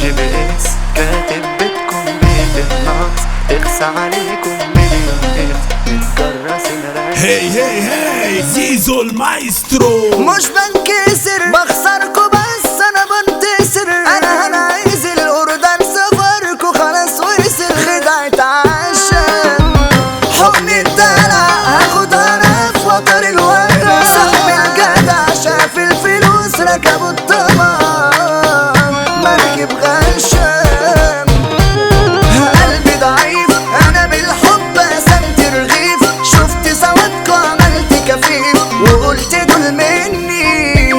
الGPS كاتب بيتكم بيت الناس، اخسى عليكم مليون اخس متجرسين راس. هي زيزو المايسترو. مش بنكسر بخسركوا بس انا بنتصر. انا عايز الاردن سفركوا خلاص وصل. خدعت عشان حضن الدلع هاخد انا في وتر الورق. صاحب الجدع شاف الفلوس ركبوا الطمع مركب غشام. قلبي ضعيف انا بالحب قسمت رغيف. شفت سوادكوا عملت كفيف وقلت دول مني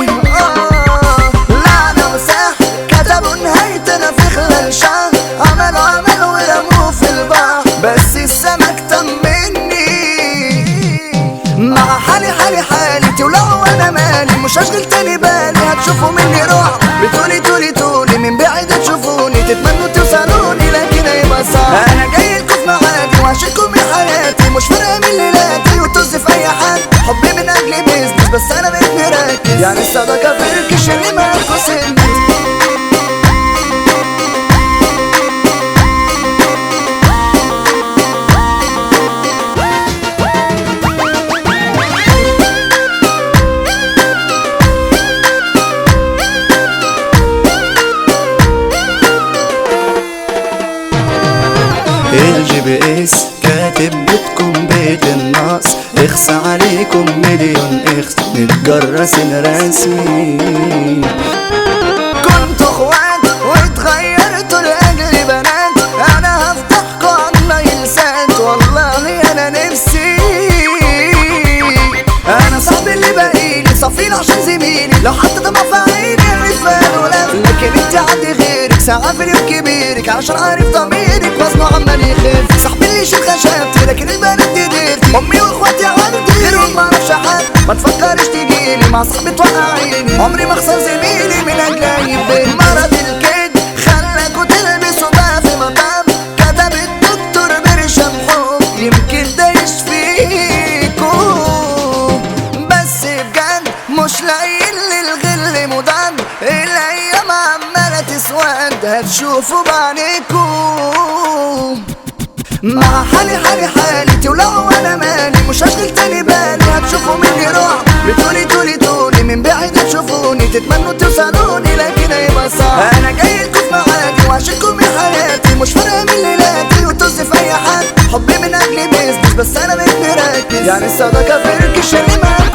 لعنة وسحر. كتبوا نهايتنا في خلال شهر. عملوا ورموه في البحر بس السمك طمني. مع حالي ولو انا مالي مش هشغل تاني بالي. هتشوفوا مني روح بتقولي من بعيد تشوفوني تتمنوا توصلوني لكن هيبقى صعب. انا جاي لكم في معادي وعشقكم من حياتي. مش فارقة من ليلاتي وطز في اي حد. حبي من اجل بيزنس بس انا بقيت مركز. يعني الصداقة فركش اللي معاكوا سنة. الGPS كاتب بيتكم بيت الناس، اخسى عليكم مليون اخس متجرسين رسمي. كنتوا اخوات واتغيرتوا لاجل بنات. انا هفضحكوا عنا يلسات والله انا نفسي. انا صاحبي اللي باقيلي صفيل عشان زميلي. لو حتى دمع في عيني عرفان ولا لكن انت عندي غيرك. ساعة في اليوم كبيرك عشان عارف ضميرك وزنه عمال يخف. صاحبي اللي يشيل خشبتي لكن البنات دي ديرتي. امي واخواتي عندي غيرهم معرفش حد. ما تفكرش تجيلي مع صاحبي توقع عيني. عمري ما اخسر زميلي من اجل اي بنت. مرض الكد خلاكوا تلبسوا بقى في مطعم. كتب الدكتور برشام حب يمكن ده يشفيكوا. بس بجد مش لاقيين للغل مضاد. الايام عمالة تسود هتشوفوا بعينيكوا. مع حالي ولو انا مالي مش هشغل تاني بالي. هتشوفوا مني روح بتقولي من بعيد تشوفوني تتمنوا توصلوني لكن هيبقى صعب. انا جاي لكم في معادي وعشقكم من حياتي. مش فارقة من ليلاتي وطز في اي حد. حبي من اجل بيزنس بس انا بقيت مركز. يعني الصداقة فركش اللي معاك